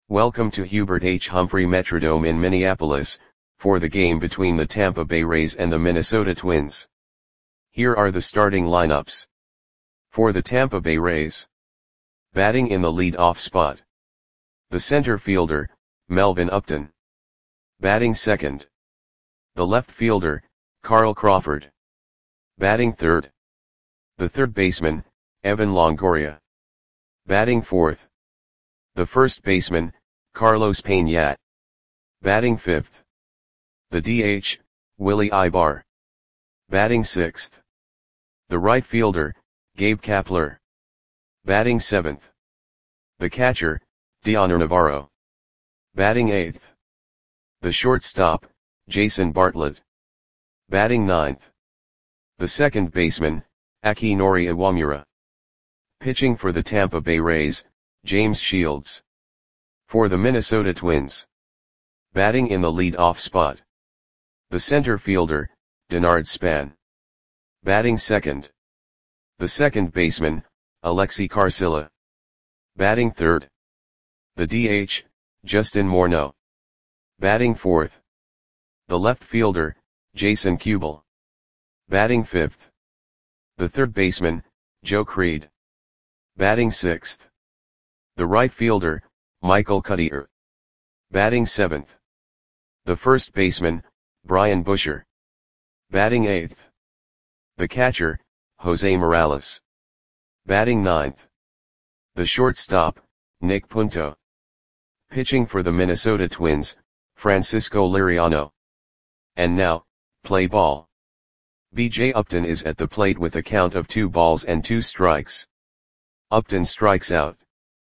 Welcome to Hubert H. Humphrey Metrodome in Minneapolis, for the game between the Tampa Bay Rays and the Minnesota Twins. Here are the starting lineups. For the Tampa Bay Rays. Batting in the lead-off spot. The center fielder, Melvin Upton. Batting second. The left fielder, Carl Crawford. Batting third. The third baseman, Evan Longoria. Batting fourth. The first baseman, Carlos Pena. Batting fifth. The DH, Willie Aybar. Batting sixth. The right fielder, Gabe Kapler. Batting seventh. The catcher, Dioner Navarro. Batting eighth. The shortstop, Jason Bartlett. Batting ninth. The second baseman, Akinori Iwamura. Pitching for the Tampa Bay Rays, James Shields. For the Minnesota Twins. Batting in the lead-off spot. The center fielder, Denard Span. Batting second. The second baseman, Alexi Carcilla. Batting third. The DH, Justin Morneau. Batting fourth. The left fielder, Jason Kubel. Batting fifth. The third baseman, Joe Creed. Batting sixth. The right fielder, Michael Cuddyer. Batting seventh. The first baseman, Brian Busher. Batting eighth. The catcher, Jose Morales. Batting ninth. The shortstop, Nick Punto. Pitching for the Minnesota Twins, Francisco Liriano. And now, play ball. B.J. Upton is at the plate with a count of 2 balls and 2 strikes. Upton strikes out.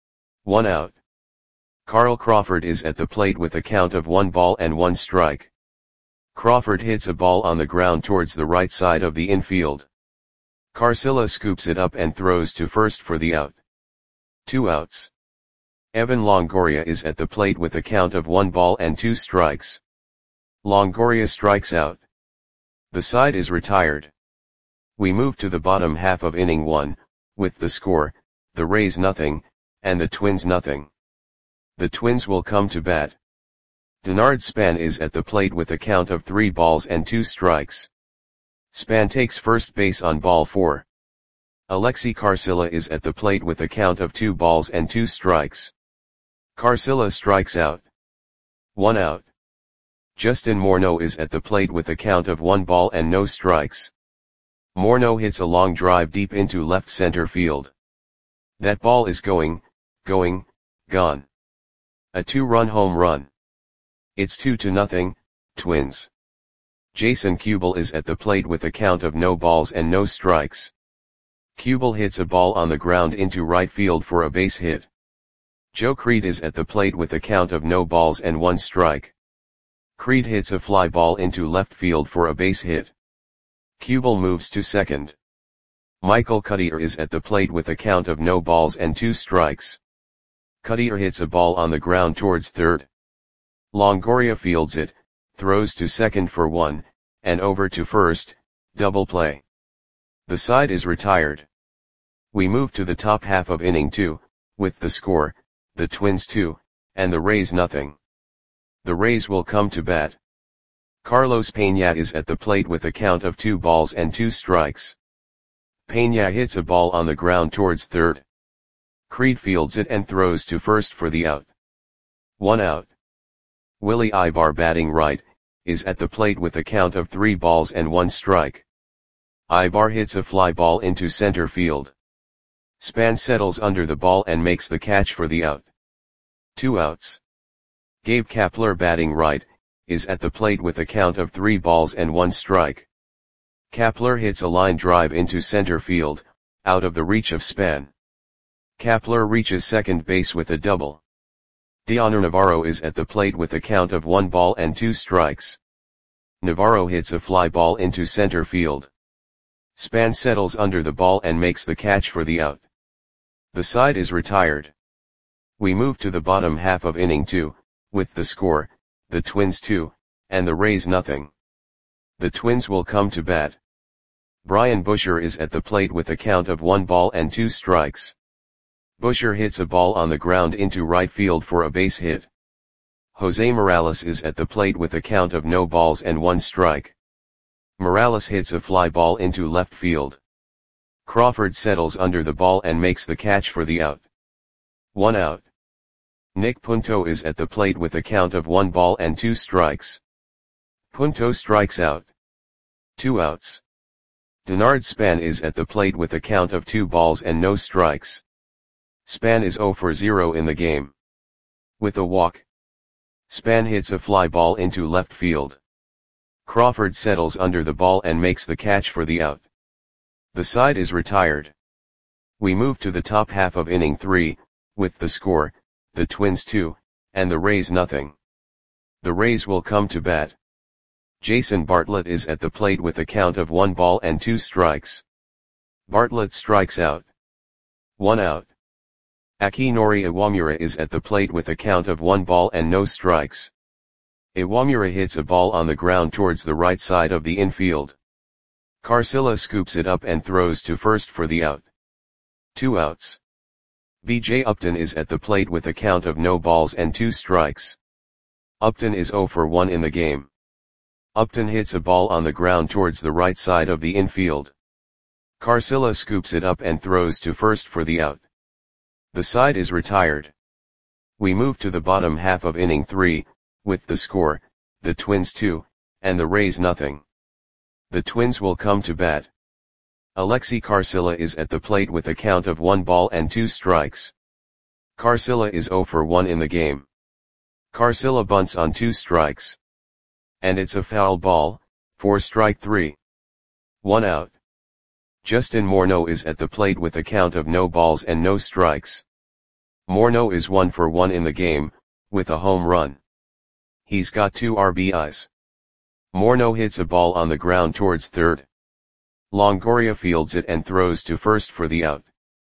1 out. Carl Crawford is at the plate with a count of 1 ball and 1 strike. Crawford hits a ball on the ground towards the right side of the infield. Carcilla scoops it up and throws to first for the out. 2 outs. Evan Longoria is at the plate with a count of 1 ball and 2 strikes. Longoria strikes out. The side is retired. We move to the bottom half of inning 1, with the score, the Rays nothing, and the Twins nothing. The Twins will come to bat. Denard Span is at the plate with a count of 3 balls and 2 strikes. Span takes first base on ball 4. Alexi Carcilla is at the plate with a count of 2 balls and 2 strikes. Carcilla strikes out. 1 out. Justin Morneau is at the plate with a count of 1 ball and no strikes. Morneau hits a long drive deep into left center field. That ball is gone. A 2-run home run. It's 2-0, Twins. Jason Kubel is at the plate with a count of no balls and no strikes. Kubel hits a ball on the ground into right field for a base hit. Joe Creed is at the plate with a count of no balls and 1 strike. Creed hits a fly ball into left field for a base hit. Kubel moves to second. Michael Cuddyer is at the plate with a count of no balls and 2 strikes. Cuddyer hits a ball on the ground towards third. Longoria fields it, throws to second for 1, and over to first, double play. The side is retired. We move to the top half of inning 2, with the score, the Twins 2, and the Rays nothing. The Rays will come to bat. Carlos Pena is at the plate with a count of 2 balls and 2 strikes. Pena hits a ball on the ground towards third. Creed fields it and throws to first for the out. 1 out. Willie Aybar, batting right, is at the plate with a count of 3 balls and 1 strike. Aybar hits a fly ball into center field. Span settles under the ball and makes the catch for the out. 2 outs. Gabe Kapler, batting right, is at the plate with a count of 3 balls and 1 strike. Kapler hits a line drive into center field, out of the reach of Span. Kapler reaches second base with a double. Dioner Navarro is at the plate with a count of 1 ball and 2 strikes. Navarro hits a fly ball into center field. Span settles under the ball and makes the catch for the out. The side is retired. We move to the bottom half of inning 2, with the score, the Twins 2, and the Rays nothing. The Twins will come to bat. Brian Busher is at the plate with a count of 1 ball and 2 strikes. Busher hits a ball on the ground into right field for a base hit. Jose Morales is at the plate with a count of no balls and 1 strike. Morales hits a fly ball into left field. Crawford settles under the ball and makes the catch for the out. 1 out. Nick Punto is at the plate with a count of 1 ball and 2 strikes. Punto strikes out. 2 outs. Denard Span is at the plate with a count of 2 balls and no strikes. Span is 0 for 0 in the game. With a walk, Span hits a fly ball into left field. Crawford settles under the ball and makes the catch for the out. The side is retired. We move to the top half of inning 3, with the score, the Twins 2, and the Rays nothing. The Rays will come to bat. Jason Bartlett is at the plate with a count of 1 ball and 2 strikes. Bartlett strikes out. 1 out. Akinori Iwamura is at the plate with a count of 1 ball and no strikes. Iwamura hits a ball on the ground towards the right side of the infield. Carcilla scoops it up and throws to first for the out. 2 outs. B.J. Upton is at the plate with a count of no balls and 2 strikes. Upton is 0 for 1 in the game. Upton hits a ball on the ground towards the right side of the infield. Carcilla scoops it up and throws to first for the out. The side is retired. We move to the bottom half of inning 3, with the score, the Twins 2, and the Rays nothing. The Twins will come to bat. Alexi Carcilla is at the plate with a count of 1 ball and 2 strikes. Carcilla is 0 for 1 in the game. Carcilla bunts on 2 strikes. And it's a foul ball, for strike 3. 1 out. Justin Morneau is at the plate with a count of no balls and no strikes. Morneau is 1 for 1 in the game, with a home run. He's got 2 RBIs. Morneau hits a ball on the ground towards third. Longoria fields it and throws to first for the out.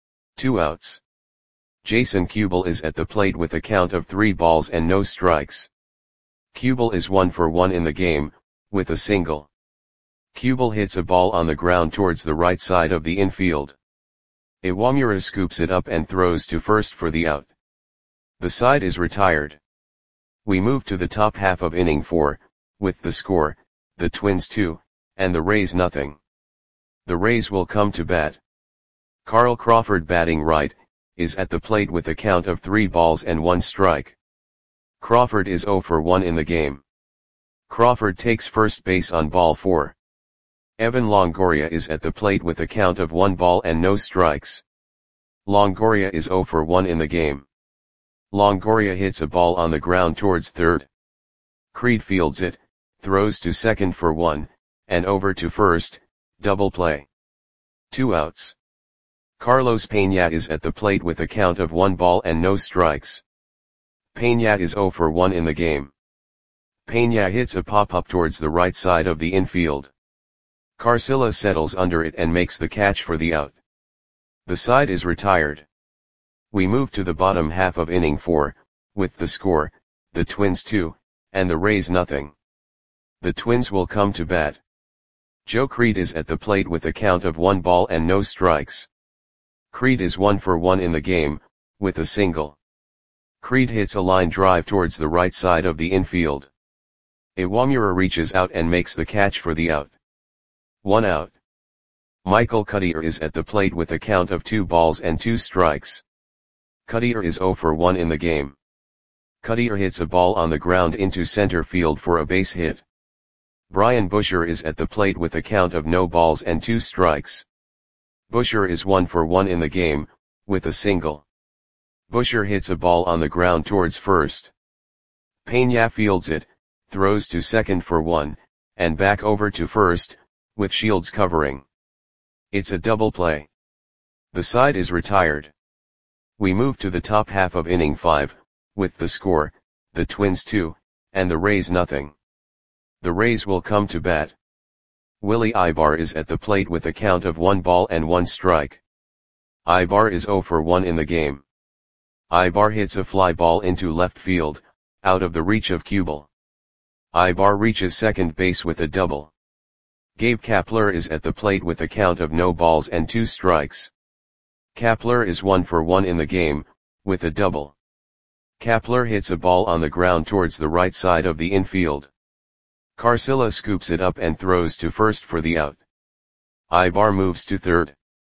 2 outs. Jason Kubel is at the plate with a count of 3 balls and no strikes. Kubel is 1 for 1 in the game, with a single. Kubel hits a ball on the ground towards the right side of the infield. Iwamura scoops it up and throws to first for the out. The side is retired. We move to the top half of inning 4, with the score, the Twins 2, and the Rays nothing. The Rays will come to bat. Carl Crawford batting right, is at the plate with a count of 3 balls and 1 strike. Crawford is 0 for 1 in the game. Crawford takes first base on ball 4. Evan Longoria is at the plate with a count of 1 ball and no strikes. Longoria is 0 for 1 in the game. Longoria hits a ball on the ground towards third. Creed fields it, throws to second for 1, and over to first, double play. 2 outs. Carlos Peña is at the plate with a count of 1 ball and no strikes. Peña is 0 for 1 in the game. Peña hits a pop-up towards the right side of the infield. Carcilla settles under it and makes the catch for the out. The side is retired. We move to the bottom half of inning 4, with the score, the Twins 2, and the Rays nothing. The Twins will come to bat. Joe Creed is at the plate with a count of 1 ball and no strikes. Creed is 1 for 1 in the game, with a single. Creed hits a line drive towards the right side of the infield. Iwamura reaches out and makes the catch for the out. 1 out. Michael Cuddyer is at the plate with a count of 2 balls and 2 strikes. Cuddyer is 0 for 1 in the game. Cuddyer hits a ball on the ground into center field for a base hit. Brian Busher is at the plate with a count of no balls and 2 strikes. Busher is 1 for 1 in the game, with a single. Busher hits a ball on the ground towards first. Peña fields it, throws to second for 1, and back over to first, with Shields covering. It's a double play. The side is retired. We move to the top half of inning 5, with the score, the Twins 2, and the Rays nothing. The Rays will come to bat. Willie Ibar is at the plate with a count of 1 ball and 1 strike. Ibar is 0 for 1 in the game. Ibar hits a fly ball into left field, out of the reach of Kubel. Ibar reaches second base with a double. Gabe Kapler is at the plate with a count of no balls and 2 strikes. Kapler is 1 for 1 in the game, with a double. Kapler hits a ball on the ground towards the right side of the infield. Carcilla scoops it up and throws to first for the out. Ibar moves to third.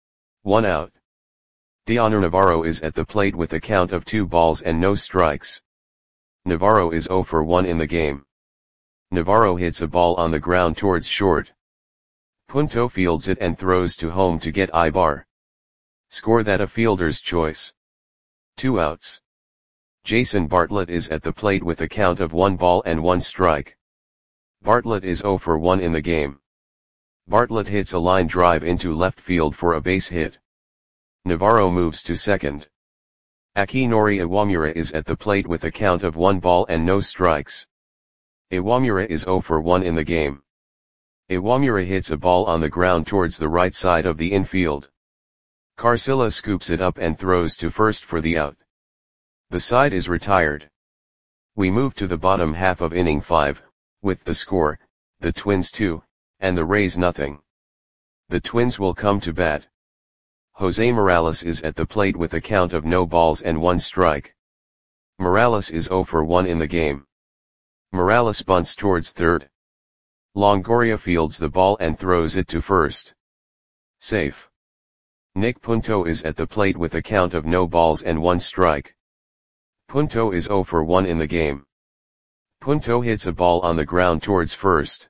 1 out. Dioner Navarro is at the plate with a count of 2 balls and no strikes. Navarro is 0 for 1 in the game. Navarro hits a ball on the ground towards short. Punto fields it and throws to home to get Ibar. Score that a fielder's choice. 2 outs. Jason Bartlett is at the plate with a count of 1 ball and 1 strike. Bartlett is 0 for 1 in the game. Bartlett hits a line drive into left field for a base hit. Navarro moves to second. Akinori Iwamura is at the plate with a count of 1 ball and no strikes. Iwamura is 0 for 1 in the game. Iwamura hits a ball on the ground towards the right side of the infield. Carcilla scoops it up and throws to first for the out. The side is retired. We move to the bottom half of inning 5, with the score, the Twins 2, and the Rays nothing. The Twins will come to bat. Jose Morales is at the plate with a count of no balls and 1 strike. Morales is 0 for 1 in the game. Morales bunts towards third. Longoria fields the ball and throws it to first. Safe. Nick Punto is at the plate with a count of no balls and 1 strike. Punto is 0 for 1 in the game. Punto hits a ball on the ground towards first.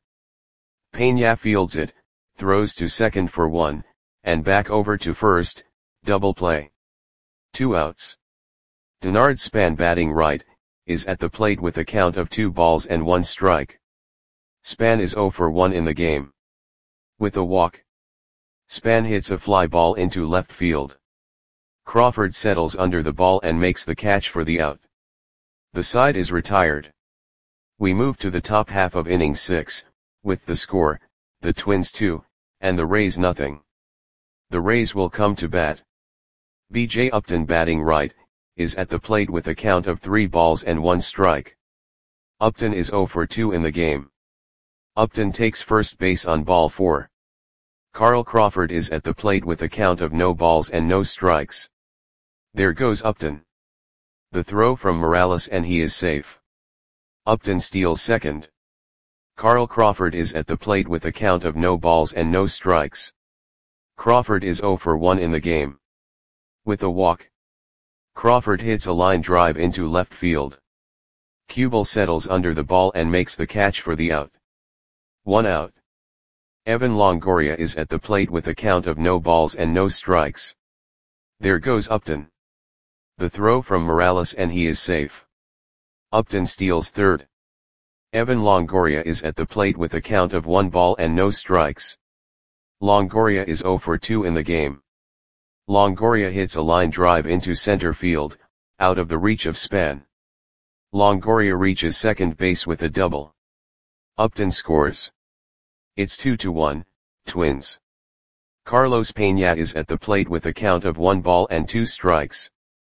Peña fields it, throws to second for 1, and back over to first, double play. 2 outs. Denard Span batting right, is at the plate with a count of 2 balls and 1 strike. Span is 0 for 1 in the game. With a walk. Span hits a fly ball into left field. Crawford settles under the ball and makes the catch for the out. The side is retired. We move to the top half of inning 6, with the score, the Twins 2, and the Rays nothing. The Rays will come to bat. B.J. Upton batting right, is at the plate with a count of 3 balls and 1 strike. Upton is 0 for 2 in the game. Upton takes first base on ball 4. Carl Crawford is at the plate with a count of no balls and no strikes. There goes Upton. The throw from Morales and he is safe. Upton steals second. Carl Crawford is at the plate with a count of no balls and no strikes. Crawford is 0 for 1 in the game. With a walk. Crawford hits a line drive into left field. Kubel settles under the ball and makes the catch for the out. 1 out. Evan Longoria is at the plate with a count of no balls and no strikes. There goes Upton. The throw from Morales and he is safe. Upton steals third. Evan Longoria is at the plate with a count of 1 ball and no strikes. Longoria is 0 for 2 in the game. Longoria hits a line drive into center field, out of the reach of Span. Longoria reaches second base with a double. Upton scores. It's 2-1, Twins. Carlos Peña is at the plate with a count of 1 ball and 2 strikes.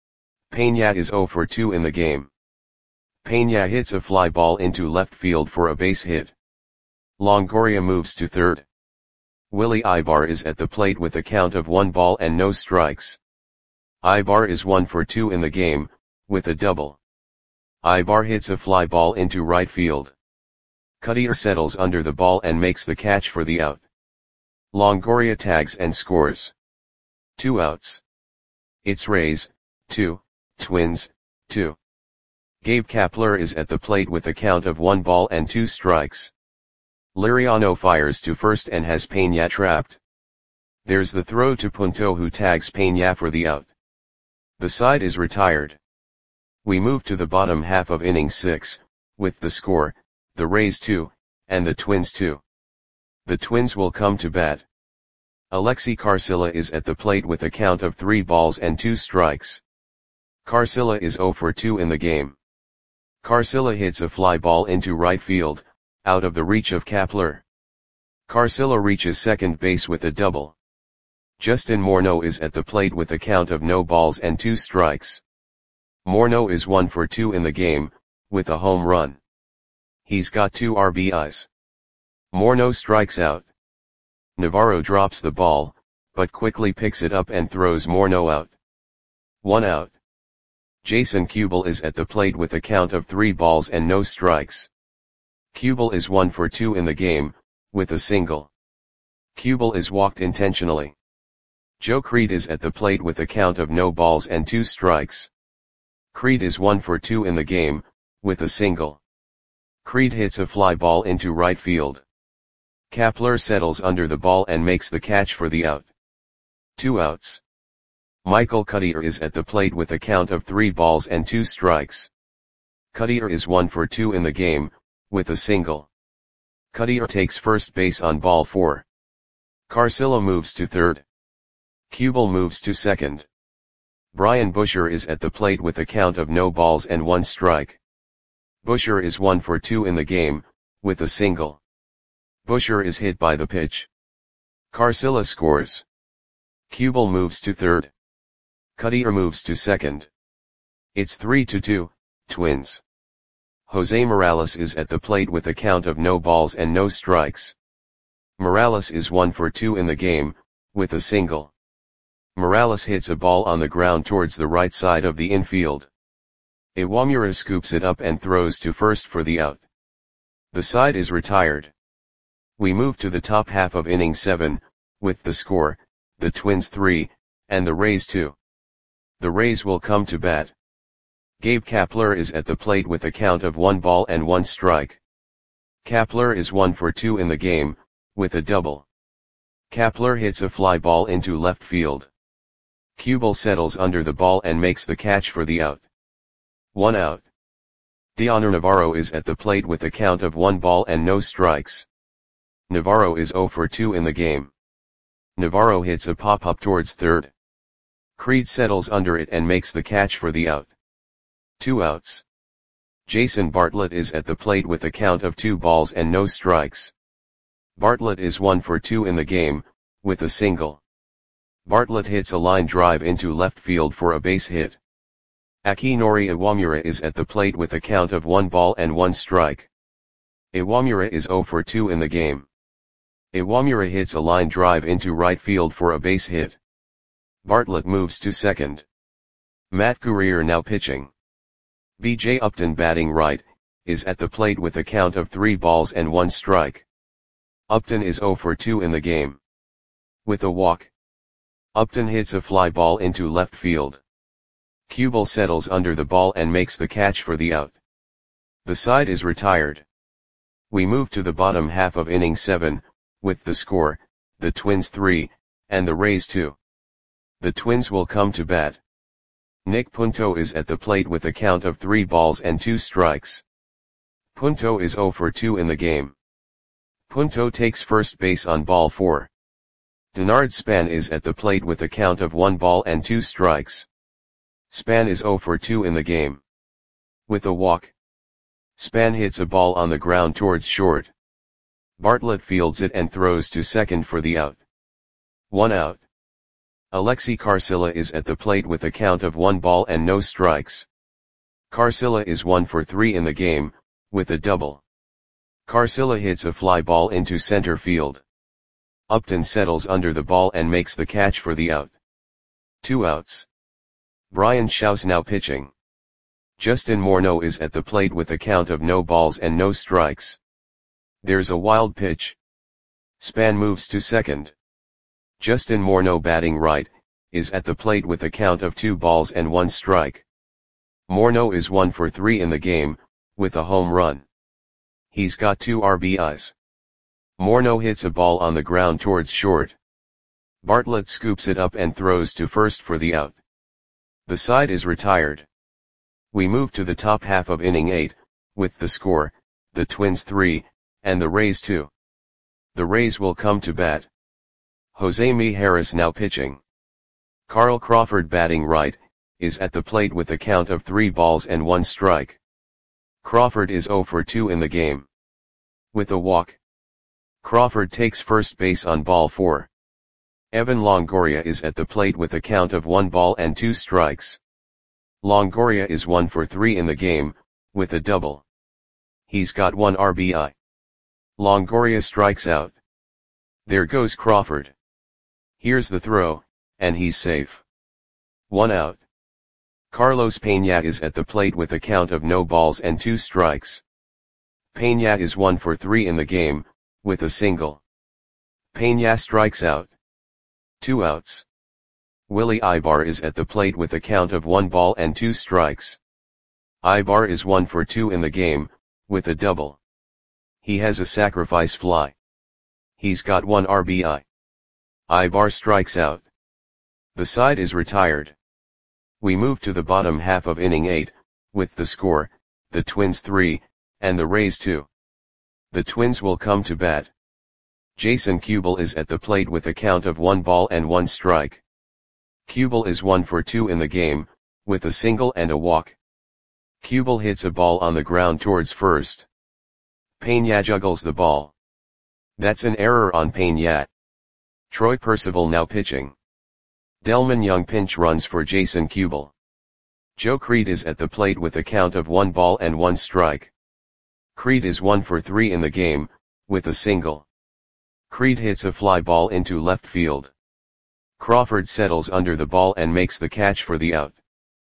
Peña is 0 for 2 in the game. Peña hits a fly ball into left field for a base hit. Longoria moves to third. Willie Ibar is at the plate with a count of 1 ball and no strikes. Ibar is 1 for 2 in the game, with a double. Ibar hits a fly ball into right field. Cutter settles under the ball and makes the catch for the out. Longoria tags and scores. 2 outs. It's Rays, 2, Twins, 2. Gabe Kapler is at the plate with a count of 1 ball and 2 strikes. Liriano fires to first and has Peña trapped. There's the throw to Punto who tags Peña for the out. The side is retired. We move to the bottom half of inning 6, with the score, the Rays 2, and the Twins 2. The Twins will come to bat. Alexi Carcilla is at the plate with a count of 3 balls and 2 strikes. Carcilla is 0 for 2 in the game. Carcilla hits a fly ball into right field, out of the reach of Kapler. Carcilla reaches second base with a double. Justin Morneau is at the plate with a count of no balls and 2 strikes. Morneau is 1 for 2 in the game, with a home run. He's got 2 RBIs. Morneau strikes out. Navarro drops the ball, but quickly picks it up and throws Morneau out. 1 out. Jason Kubel is at the plate with a count of 3 balls and no strikes. Kubel is 1 for 2 in the game, with a single. Kubel is walked intentionally. Joe Creed is at the plate with a count of no balls and 2 strikes. Creed is 1 for 2 in the game, with a single. Creed hits a fly ball into right field. Kapler settles under the ball and makes the catch for the out. 2 outs. Michael Cuddyer is at the plate with a count of 3 balls and 2 strikes. Cuddyer is 1 for 2 in the game, with a single. Cuddyer takes first base on ball 4. Carcillo moves to third. Kubel moves to second. Brian Busher is at the plate with a count of no balls and 1 strike. Busher is 1 for 2 in the game, with a single. Busher is hit by the pitch. Carcillo scores. Kubel moves to third. Cuddyer moves to second. It's 3-2, Twins. Jose Morales is at the plate with a count of no balls and no strikes. Morales is 1 for 2 in the game, with a single. Morales hits a ball on the ground towards the right side of the infield. Iwamura scoops it up and throws to first for the out. The side is retired. We move to the top half of inning 7, with the score, the Twins 3, and the Rays 2. The Rays will come to bat. Gabe Kapler is at the plate with a count of 1 ball and 1 strike. Kapler is 1 for 2 in the game, with a double. Kapler hits a fly ball into left field. Kubel settles under the ball and makes the catch for the out. 1 out. Dioner Navarro is at the plate with a count of 1 ball and no strikes. Navarro is 0 for 2 in the game. Navarro hits a pop-up towards third. Creed settles under it and makes the catch for the out. 2 outs. Jason Bartlett is at the plate with a count of 2 balls and no strikes. Bartlett is 1 for 2 in the game, with a single. Bartlett hits a line drive into left field for a base hit. Akinori Iwamura is at the plate with a count of 1 ball and 1 strike. Iwamura is 0 for 2 in the game. Iwamura hits a line drive into right field for a base hit. Bartlett moves to second. Matt Guerrier now pitching. B.J. Upton batting right, is at the plate with a count of 3 balls and 1 strike. Upton is 0 for 2 in the game. With a walk. Upton hits a fly ball into left field. Kubel settles under the ball and makes the catch for the out. The side is retired. We move to the bottom half of inning 7, with the score, the Twins 3, and the Rays 2. The Twins will come to bat. Nick Punto is at the plate with a count of 3 balls and 2 strikes. Punto is 0 for 2 in the game. Punto takes first base on ball 4. Denard Span is at the plate with a count of 1 ball and 2 strikes. Span is 0 for 2 in the game. With a walk. Span hits a ball on the ground towards short. Bartlett fields it and throws to second for the out. 1 out. Alexi Carcillo is at the plate with a count of 1 ball and no strikes. Carcillo is 1 for 3 in the game, with a double. Carcillo hits a fly ball into center field. Upton settles under the ball and makes the catch for the out. 2 outs. Brian Shouse now pitching. Justin Morneau is at the plate with a count of no balls and no strikes. There's a wild pitch. Span moves to second. Justin Morneau batting right, is at the plate with a count of 2 balls and 1 strike. Morneau is 1 for 3 in the game, with a home run. He's got 2 RBIs. Morneau hits a ball on the ground towards short. Bartlett scoops it up and throws to first for the out. The side is retired. We move to the top half of inning 8, with the score, the Twins 3, and the Rays 2. The Rays will come to bat. Jose Mijares now pitching. Carl Crawford batting right, is at the plate with a count of 3 balls and 1 strike. Crawford is 0 for 2 in the game. With a walk. Crawford takes first base on ball 4. Evan Longoria is at the plate with a count of 1 ball and 2 strikes. Longoria is 1 for 3 in the game, with a double. He's got 1 RBI. Longoria strikes out. There goes Crawford. Here's the throw, and he's safe. 1 out. Carlos Peña is at the plate with a count of no balls and 2 strikes. Peña is 1 for 3 in the game, with a single. Peña strikes out. 2 outs. Willie Ibar is at the plate with a count of 1 ball and 2 strikes. Ibar is 1 for 2 in the game, with a double. He has a sacrifice fly. He's got 1 RBI. Ibar strikes out. The side is retired. We move to the bottom half of inning 8, with the score, the Twins 3, and the Rays 2. The Twins will come to bat. Jason Kubel is at the plate with a count of 1 ball and 1 strike. Kubel is 1 for 2 in the game, with a single and a walk. Kubel hits a ball on the ground towards first. Peña juggles the ball. That's an error on Peña. Troy Percival now pitching. Delmon Young pinch runs for Jason Kubel. Joe Creed is at the plate with a count of 1 ball and 1 strike. Creed is 1 for 3 in the game, with a single. Creed hits a fly ball into left field. Crawford settles under the ball and makes the catch for the out.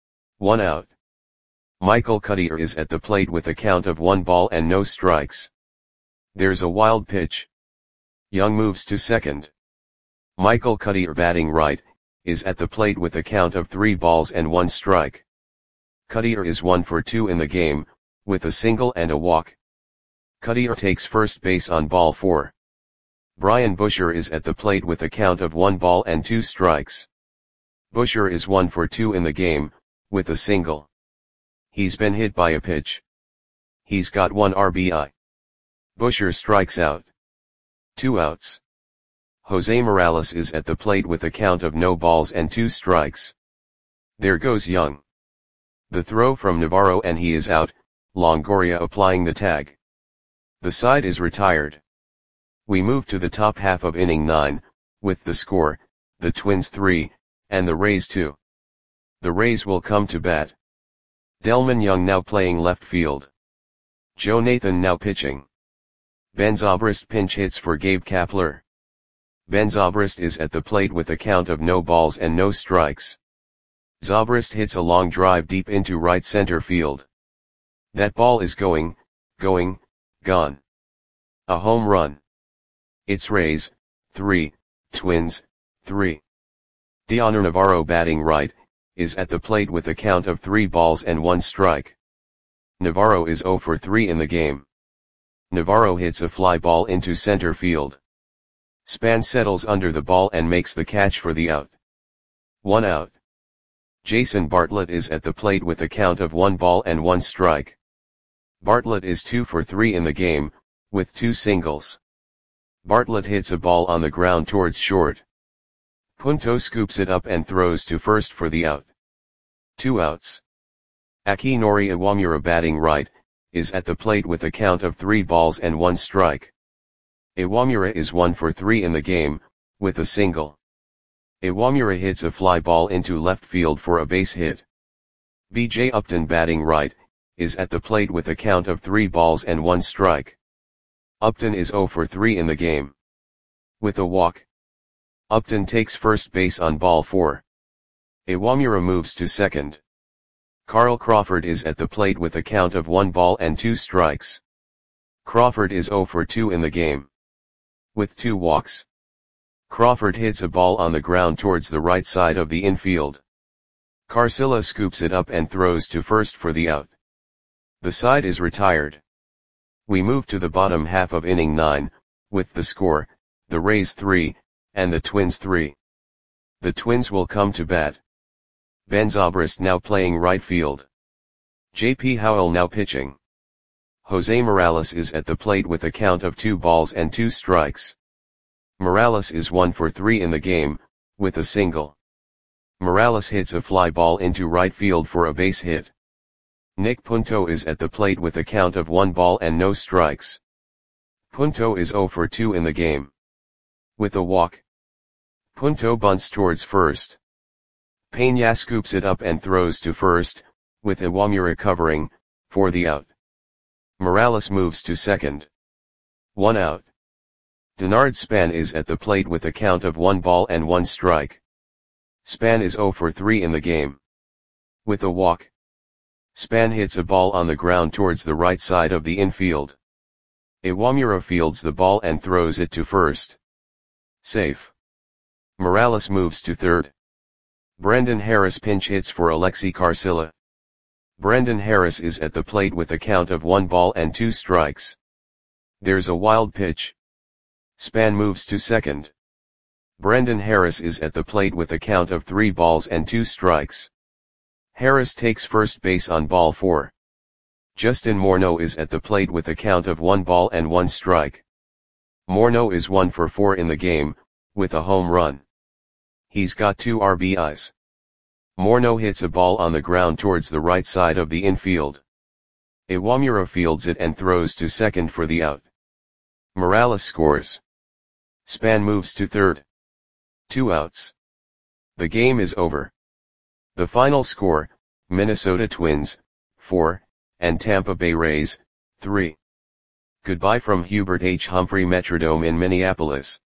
1 out. Michael Cuddyer is at the plate with a count of 1 ball and no strikes. There's a wild pitch. Young moves to second. Michael Cuddyer, batting right, is at the plate with a count of 3 balls and 1 strike. Cuddyer is 1 for 2 in the game, with a single and a walk. Cuddyer takes first base on ball 4. Brian Busher is at the plate with a count of 1 ball and 2 strikes. Busher is 1 for 2 in the game, with a single. He's been hit by a pitch. He's got 1 RBI. Busher strikes out. 2 outs. Jose Morales is at the plate with a count of no balls and 2 strikes. There goes Young. The throw from Navarro and he is out, Longoria applying the tag. The side is retired. We move to the top half of inning 9, with the score, the Twins 3, and the Rays 2. The Rays will come to bat. Delmon Young now playing left field. Joe Nathan now pitching. Ben Zobrist pinch hits for Gabe Kapler. Ben Zobrist is at the plate with a count of no balls and no strikes. Zobrist hits a long drive deep into right center field. That ball is gone. A home run. It's Rays 3, Twins 3. Dioner Navarro, batting right, is at the plate with a count of 3 balls and 1 strike. Navarro is 0 for 3 in the game. Navarro hits a fly ball into center field. Span settles under the ball and makes the catch for the out. 1 out. Jason Bartlett is at the plate with a count of 1 ball and 1 strike. Bartlett is 2 for 3 in the game, with 2 singles. Bartlett hits a ball on the ground towards short. Punto scoops it up and throws to first for the out. 2 outs. Akinori Iwamura, batting right, is at the plate with a count of 3 balls and 1 strike. Iwamura is 1 for 3 in the game, with a single. Iwamura hits a fly ball into left field for a base hit. B.J. Upton, batting right, is at the plate with a count of 3 balls and 1 strike. Upton is 0 for 3 in the game. With a walk. Upton takes first base on ball 4. Iwamura moves to second. Carl Crawford is at the plate with a count of 1 ball and 2 strikes. Crawford is 0 for 2 in the game. With 2 walks. Crawford hits a ball on the ground towards the right side of the infield. Carcilla scoops it up and throws to first for the out. The side is retired. We move to the bottom half of inning 9, with the score, the Rays 3, and the Twins 3. The Twins will come to bat. Ben Zobrist now playing right field. J.P. Howell now pitching. Jose Morales is at the plate with a count of 2 balls and 2 strikes. Morales is 1 for 3 in the game, with a single. Morales hits a fly ball into right field for a base hit. Nick Punto is at the plate with a count of 1 ball and no strikes. Punto is 0 for 2 in the game. With a walk. Punto bunts towards first. Peña scoops it up and throws to first, with Iwamura covering, for the out. Morales moves to second. 1 out. Denard Span is at the plate with a count of 1 ball and 1 strike. Span is 0 for 3 in the game. With a walk, Span hits a ball on the ground towards the right side of the infield. Iwamura fields the ball and throws it to first. Safe. Morales moves to third. Brendan Harris pinch hits for Alexi Carcilla. Brendan Harris is at the plate with a count of 1 ball and 2 strikes. There's a wild pitch. Span moves to second. Brendan Harris is at the plate with a count of 3 balls and 2 strikes. Harris takes first base on ball 4. Justin Morneau is at the plate with a count of 1 ball and 1 strike. Morneau is 1 for 4 in the game, with a home run. He's got 2 RBIs. Morneau hits a ball on the ground towards the right side of the infield. Iwamura fields it and throws to second for the out. Morales scores. Span moves to third. 2 outs. The game is over. The final score, Minnesota Twins, 4, and Tampa Bay Rays, 3. Goodbye from Hubert H. Humphrey Metrodome in Minneapolis.